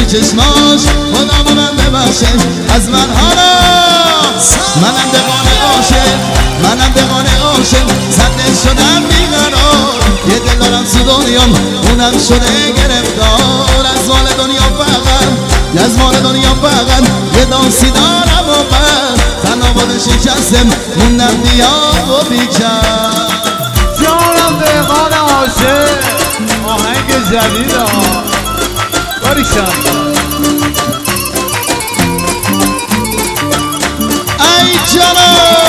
چشماش خدا به من ببخشه از من حالا منم دقانه عاشق منم دقانه عاشق زنده شدم بیقرار یه دل دارم تو دنیام اونم شده گرفتار از مال دنیا فقط از مال دنیا فقط یه دانسی دارم و من تنها باده شکستم موندم دیاب و بیکر جانم دقانه عاشق آهنگ جدید ها باریشان ای جانم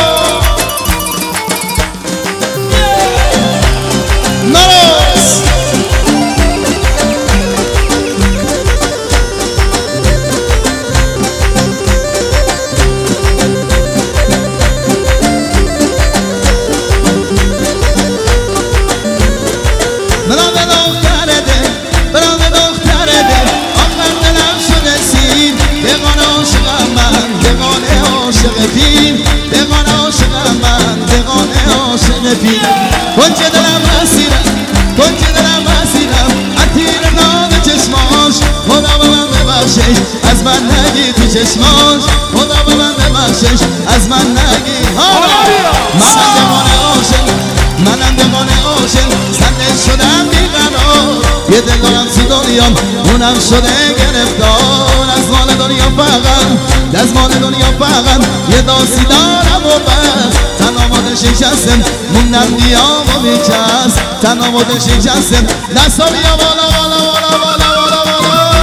نراز برام دختره ده برام دختره ده آخر دلم شده سیر دقانه عاشقم من دقانه عاشق پیر دقانه عاشقم من دقانه عاشق پیر کنج دلم اسیرم کنج دلم اسیرم عطیر نام چشماش خدا به من ببخشش از من نگی تو چشماش خدا به من ببخشش از من نگی منم دقانه عاشق منم دقانه عاشق زنده شدم بیقرار یه دل دارم تو دنیام اونم شده گرفتار از مال دنیا فقط از مال دنیا فقط یه داسی دارم و بس تنها باده شکستم موندم دیام و بیچست تنها باده شکستم دستا بیا بالا بالا بالا